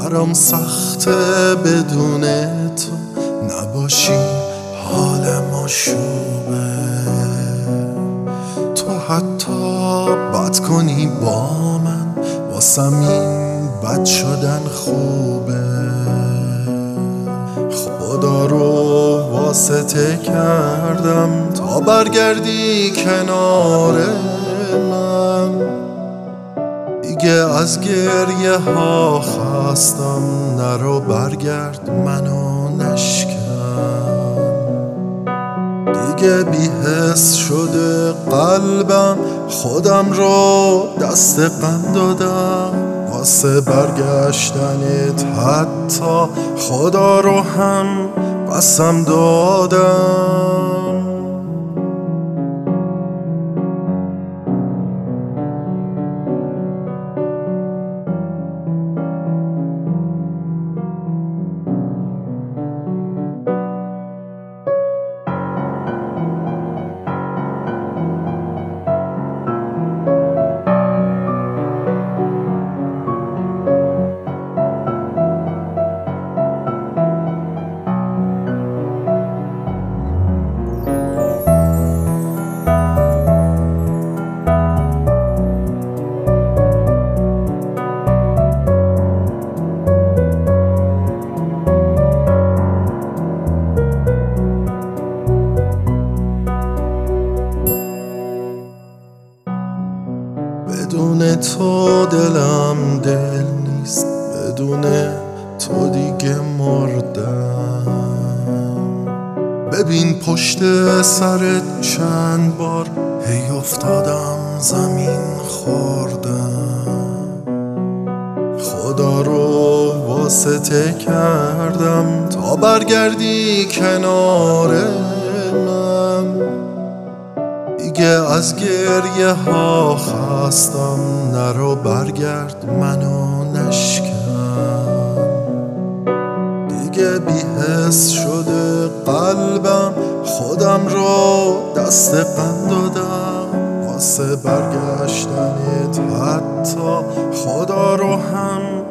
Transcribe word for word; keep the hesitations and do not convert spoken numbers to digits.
برام سخته بدون تو نباشی، حال ما شوبه. تو حتی بد کنی با من، واسم این بد شدن خوبه. خدا رو واسطه کردم تا برگردی کنار من. دیگه از گریه ها خستم، نرو برگرد منو نشکن. دیگه بی‌حس شده قلبم، خودم رو دست غم دادم. واسه برگشتنت حتی خدا رو هم قسم دادم. بدون تو دلم دل نیست، بدون تو دیگه مردم. ببین پشت سرت چند بار هی افتادم زمین خوردم. خدا رو واسطه کردم تا برگردی کنار من. دیگه از گریه ها خستم، نرو برگرد منو نشکن. دیگه بی‌حس شده قلبم، خودم رو دست غم دادم. واسه برگشتنت حتی خدا رو هم